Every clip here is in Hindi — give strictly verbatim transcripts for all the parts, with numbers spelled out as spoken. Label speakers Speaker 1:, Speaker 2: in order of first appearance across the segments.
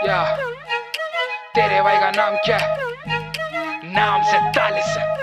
Speaker 1: या तेरे भाई का नाम क्या है? नाम से तालिस है।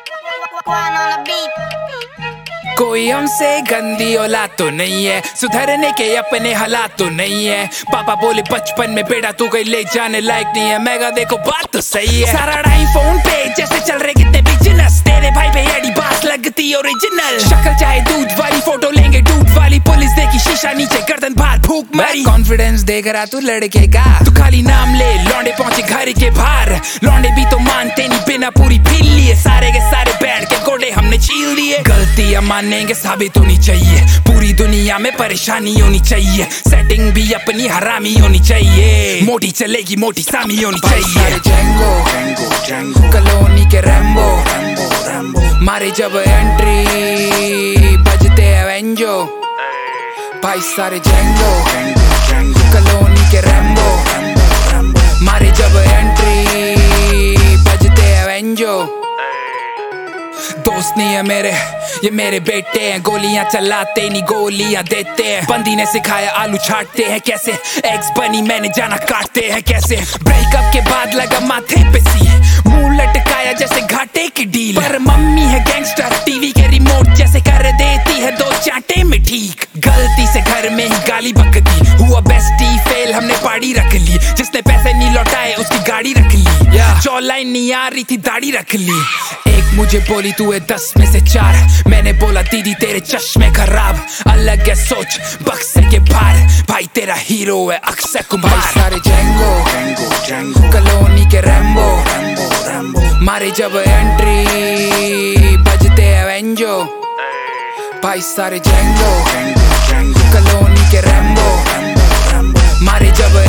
Speaker 2: कोई हमसे गंदी औलाद तो नहीं है, सुधरने के अपने हालात तो नहीं है। पापा बोले बचपन में बेटा तू कहीं ले जाने लायक नहीं है। मैं कहा देखो बात तो सही है। सारा टाइम फोन पे जैसे चल रहे कितने बिजनेस, तेरे भाई पे एडी बात लगती ओरिजिनल। शक्ल चाहे दूध वाली, फोटो लेंगे दूध वाली, पुलिस देखी शीशा नीचे गर्दन बाहर भूख मारी। कॉन्फिडेंस देख रहा तू लड़के का, तू खाली नाम ले लौंडे पहुंचे घर के बाहर। लौंडे भी तो मानते नहीं, बिना पूरी फिर लिए सारे के सारे बैठ के गोडे हमने छील दिए। गलतियां मानेंगे साबित होनी चाहिए, पूरी दुनिया में परेशानी होनी चाहिए। सेटिंग भी अपनी हरामी होनी चाहिए, मोटी चलेगी मोटी सामी होनी चाहिए। जेंगो कॉलोनी के रैम्बो मारे जब एंट्री बजते हैं वेंजो। भाई सारे जेंगो कॉलोनी के रैम्बो मारे जब एंट्री बजते हैं वेंजो। दोस्त नहीं है मेरे, ये मेरे बेटे हैं। गोलियां चलाते नहीं गोलियां देते हैं। बंदी ने सिखाया आलू छाटते हैं कैसे, एग्स बनी मैंने जाना काटते हैं कैसे। ब्रेकअप के बाद लगा माथे पे सी, मुंह लटकाया जैसे घाटे की डील। पर मम्मी है गैंगस्टर, टीवी के रिमोट जैसे कर देती है दो चांटे में ठीक। गलती से घर में ही गाली बकती, हुआ बेस्टी फेल हमने पार्टी रख ली। जिसने पैसे नहीं लौटाए उसकी गाड़ी रख ली, जॉ लाइन नहीं आ रही थी दाढ़ी रख ली। एक मुझे बोली तू है दस में से चार, मैंने बोला दीदी तेरे चश्मे खराब। अलग है सोच बक्से के बाहर, भाई तेरा हीरो है अक्षय कुमार। सारे जेंगो कॉलोनी के रैम्बो मारे जब एंट्री बजते हैं वेंजो। भाई सारे जेंगो कॉलोनी के रैम्बो मारे जब